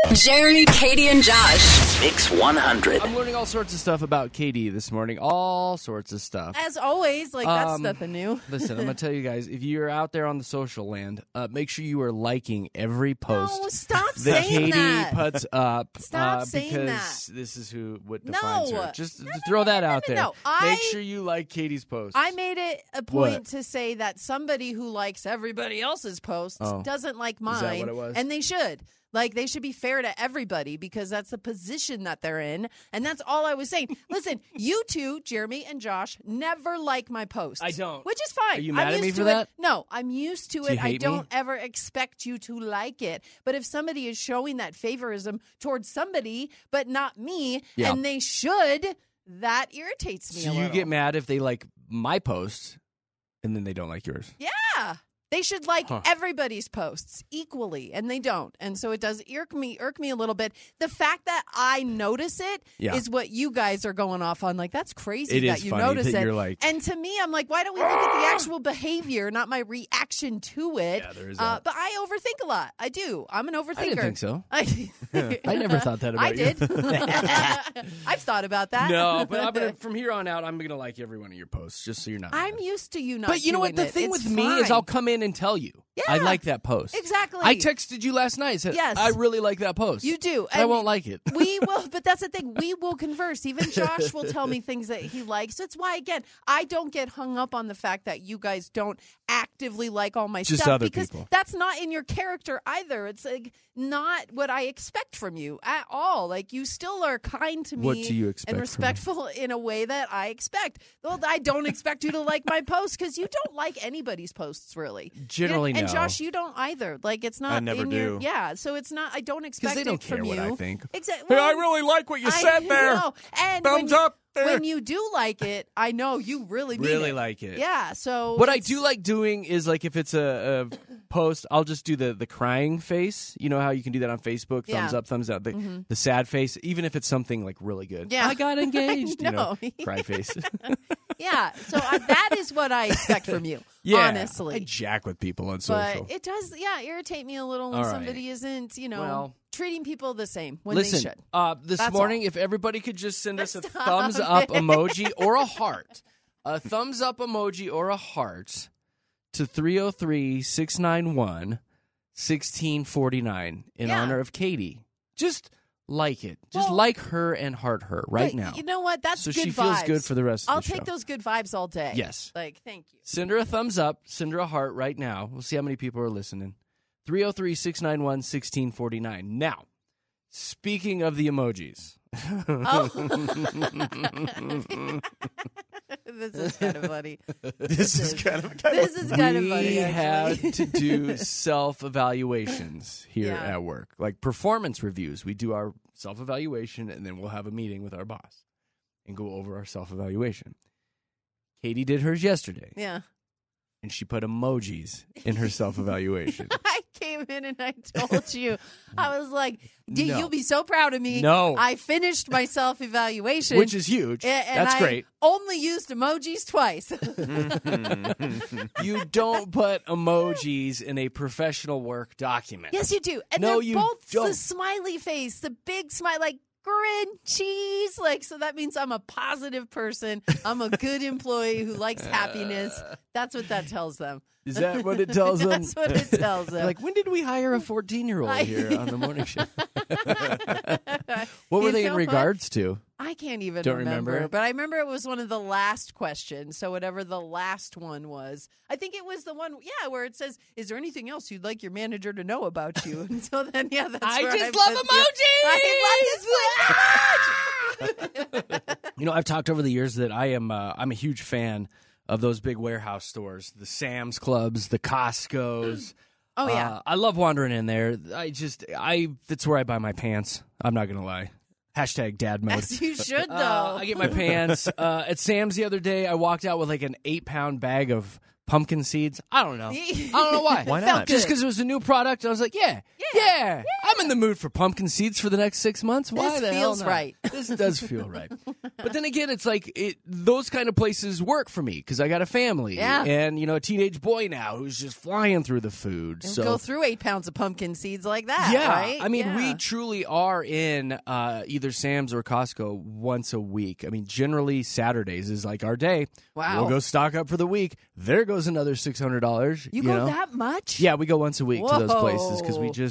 Jeremy, Katie, and Josh. Mix 100. I'm learning all sorts of stuff about Katie this morning. All sorts of stuff. As always, that's nothing new. Listen, I'm going to tell you guys, if you're out there on the social land, make sure you are liking every post No, stop that saying Katie that. puts up. Stop saying because that. this is what defines No. her. Just throw that out there. no. Make sure you like Katie's posts. I made it a point What? to say that somebody who likes everybody else's posts doesn't like mine. Is that what it was? And they should. They should be fair to everybody because that's the position that they're in. And that's all I was saying. Listen, you two, Jeremy and Josh, never like my posts. I don't. Which is fine. Are you mad I'm at me used for to that? It. No, I'm used to Do you it. I hate me? don't ever expect you to like it. But if somebody is showing that favorism towards somebody, but not me, Yeah. and they should, that irritates me So a you little. get mad if they like my posts and then they don't like yours. Yeah. They should like everybody's posts equally, and they don't. And so it does irk me a little bit. The fact that I notice it is what you guys are going off on. That's crazy It that is you funny notice that it. you're like- And to me, I'm like, why don't we look at the actual behavior, not my reaction to it? Yeah, there is that. But I overthink a lot. I do. I'm an overthinker. I didn't think so. I never thought that about I you. did. I've thought about that. No, but from here on out, I'm going to like every one of your posts, just so you're not I'm mad. used to you not But you know what? doing The it. thing It's with me is fine. I'll come in and tell you. I Yeah. like that post. Exactly. I texted you last night. Said, Yes. I really like that post. You do. But I won't like it. We will, but that's the thing. We will converse. Even Josh will tell me things that he likes. That's why, again, I don't get hung up on the fact that you guys don't actively like all my Just stuff other because people. that's not in your character either. It's not what I expect from you at all. You still are kind to me. What do you expect and from me? respectful in a way that I expect. Well, I don't expect you to like my posts because you don't like anybody's posts really. Generally, and no. Josh, you don't either. It's not. I never in your, do. yeah. So it's not. I don't expect Because they don't it from care you. what I think. Exactly. Hey, I really like what you said there. Know. And Thumbs up there. When you do like it, I know you really mean Really it. like it. Yeah. So What I it's- do like doing is if it's a post, I'll just do the crying face. You know how you can do that on Facebook? Yeah. Thumbs up, thumbs out. The sad face, even if it's something really good. Yeah. I got engaged. I know. Cry face. Yeah. So that is what I expect from you. Yeah. Honestly. I jack with people on but social. it does, irritate me a little when All right. somebody isn't, Well, treating people the same when Listen, they should. this That's morning, all. if everybody could just send us a Stop thumbs up it. emoji or a heart, a thumbs up emoji or a heart to 303-691-1649 in Yeah. honor of Katie. Just like it. Just Well- like her and heart her right But now. You know what? That's So good she feels vibes. good for the rest of I'll the show. take those good vibes all day. Yes. Thank you. Send her a thumbs up. Send her a heart right now. We'll see how many people are listening. 303-691-1649. Now, speaking of the emojis. Oh. This is kind of funny. This is kind of This is kind of We funny, have actually. to do self-evaluations here Yeah. at work, like performance reviews. We do our self-evaluation, and then we'll have a meeting with our boss and go over our self-evaluation. Katie did hers yesterday, Yeah. and she put emojis in her self-evaluation. I came in and I told you. I was like, No. you'll be so proud of me. No. I finished my self-evaluation. Which is huge. and That's I great. only used emojis twice. You don't put emojis in a professional work document. Yes, you do. And No, they're you both the don't. smiley face, the big smile, grin, cheese. So that means I'm a positive person. I'm a good employee who likes happiness. That's what that tells them. Is that what it tells them? That's what it tells them. When did we hire a 14-year-old here on the morning show? What were You they in know what? regards to? I can't even Don't remember? but I remember it was one of the last questions. So whatever the last one was, I think it was the one, where it says, "Is there anything else you'd like your manager to know about you?" And so then, that's I where just put love you. I love this one so much. I've talked over the years that I'm a huge fan of those big warehouse stores, the Sam's Clubs, the Costco's. Oh yeah, I love wandering in there. That's where I buy my pants. I'm not gonna lie. Hashtag dad mode. as you should though. I get my pants at Sam's the other day. I walked out with an 8-pound bag of pumpkin seeds. I don't know. I don't know why. Why Felt not? good. Just because it was a new product, I was like, yeah, I I'm in the mood for pumpkin seeds for the next 6 months. Why This the hell feels not? right. This does feel right. But then again, it's like those kind of places work for me because I got a family. Yeah. And, a teenage boy now who's just flying through the food. And So go through 8 pounds of pumpkin seeds like that, yeah, right? I mean, Yeah. we truly are in either Sam's or Costco once a week. I mean, generally Saturdays is like our day. Wow. We'll go stock up for the week. There goes another $600. You go that much? Yeah, we go once a week to those places because Whoa.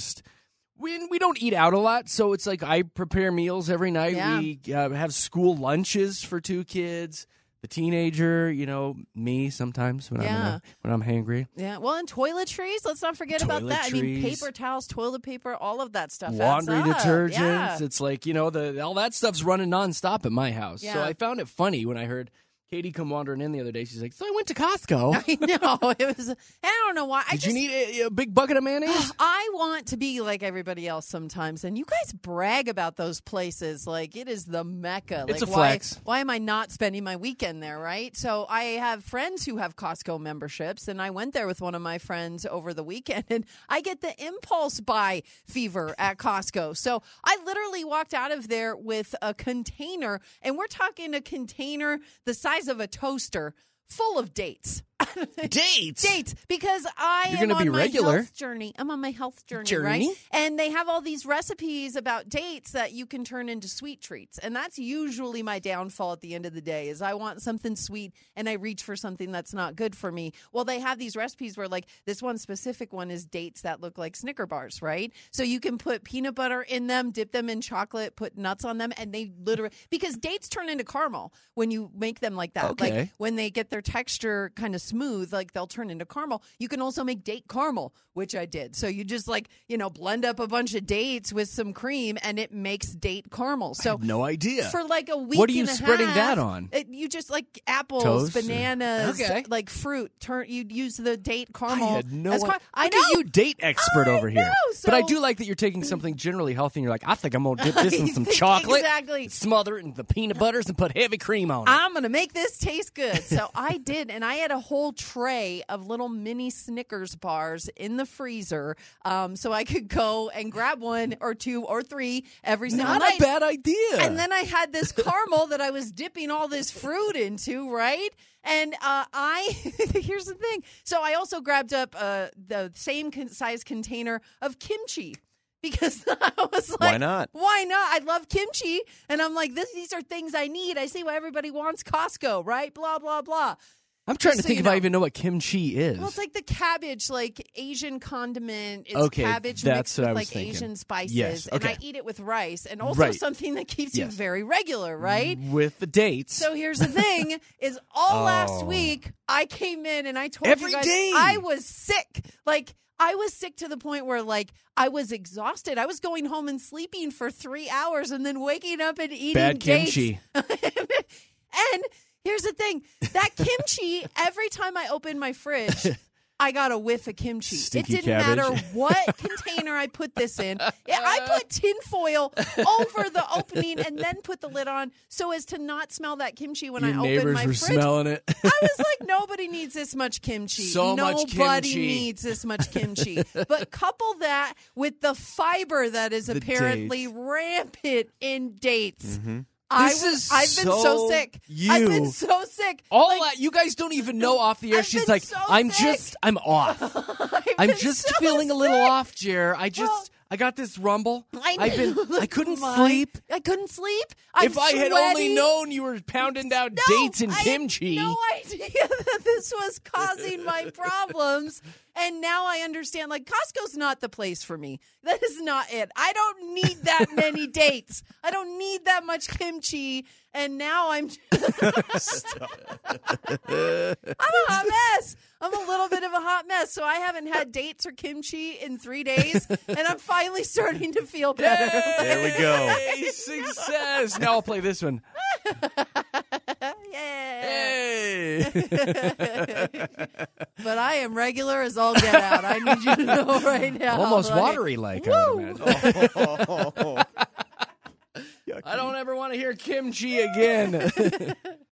we don't eat out a lot, so it's like I prepare meals every night. Yeah. We have school lunches for 2 kids. The teenager, me sometimes when I'm hangry. Yeah, well, and toiletries. Let's not forget about that. I mean, Toiletries. paper towels, toilet paper, all of that stuff. Laundry adds up. detergents. Yeah. It's like, all that stuff's running nonstop at my house. Yeah. So I found it funny when I heard Katie come wandering in the other day. She's like, so I went to Costco. I know. It was. I don't know why. Did you need a big bucket of mayonnaise? I want to be like everybody else sometimes, and you guys brag about those places like it is the mecca. It's like, a flex. Why am I not spending my weekend there, right? So I have friends who have Costco memberships, and I went there with one of my friends over the weekend, and I get the impulse buy fever at Costco. So I literally walked out of there with a container, and we're talking a container the size of a toaster full of dates. Dates? Because You're am gonna on be my regular. health journey. I'm on my health journey, right? And they have all these recipes about dates that you can turn into sweet treats. And that's usually my downfall at the end of the day is I want something sweet and I reach for something that's not good for me. Well, they have these recipes where like this one specific one is dates that look like Snicker bars, right? So you can put peanut butter in them, dip them in chocolate, put nuts on them, and they literally because dates turn into caramel when you make them like that. Okay. Like when they get their texture kind of smooth, like they'll turn into caramel. You can also make date caramel, which I did. So you just blend up a bunch of dates with some cream and it makes date caramel. So I had no idea. for like a week What are you and a spreading half, that on? You just like apples, Toast or- bananas, Okay. like fruit. You'd use the date I caramel. had no as idea. I Look know. at you, date expert I over here. know, But I so- do like that you're taking something generally healthy and you're like, I think I'm going to dip this in some chocolate. Exactly. Smother it in the peanut butters and put heavy cream on it. I'm going to make this taste good. So I did. And I had a whole tray of little mini Snickers bars in the freezer so I could go and grab 1 or 2 or 3 every single Not night. a bad idea. And then I had this caramel that I was dipping all this fruit into, right? And here's the thing. So I also grabbed up the same size container of kimchi. Because I was like, Why not? Why not? I love kimchi. And I'm like, these are things I need. I see why everybody wants Costco, right? Blah, blah, blah. I'm trying to Just so think you if know. I even know what kimchi is. Well, it's like the cabbage, like Asian condiment. It's Okay, cabbage that's mixed what I with was like thinking. Asian spices. Yes, And I okay. eat it with rice. And also Right. something that keeps you Yes. very regular, right? With the dates. So here's the thing: is all last Oh. week I came in and I told Every you guys day. I was sick. Like I was sick to the point where like I was exhausted. I was going home and sleeping for 3 hours and then waking up and eating Bad dates. kimchi. And here's the thing: that kimchi. Every time I opened my fridge, I got a whiff of kimchi. Stinky it didn't cabbage. matter what container I put this in. I put tinfoil over the opening and then put the lid on so as to not smell that kimchi when Your I opened neighbors my were fridge. smelling it. I was like, nobody needs this much kimchi. So much Nobody kimchi. needs this much kimchi. But couple that with the fiber that is apparently dates. rampant in dates. Mm-hmm. I've been so sick. I've been so sick. All Like, that you guys don't even know off the air. I've She's been like, so I'm sick. off. I'm been just so feeling a little sick. off, Jer. I got this rumble. I couldn't sleep. I couldn't sleep. If I had only sweaty. known you were pounding down No, dates and I had kimchi. no idea that this was causing my problems. And now I understand, like, Costco's not the place for me. That is not it. I don't need that many dates. I don't need that much kimchi. And now I'm I'm a hot mess. I'm a little bit of a hot mess. So I haven't had dates or kimchi in 3 days. And I'm finally starting to feel better. There we go. Hey, success. Now I'll play this one. Yeah. Hey. But I am regular as all get out. I need you to know right now. Almost Like, watery like, I would imagine. Oh. I don't ever want to hear kimchi again.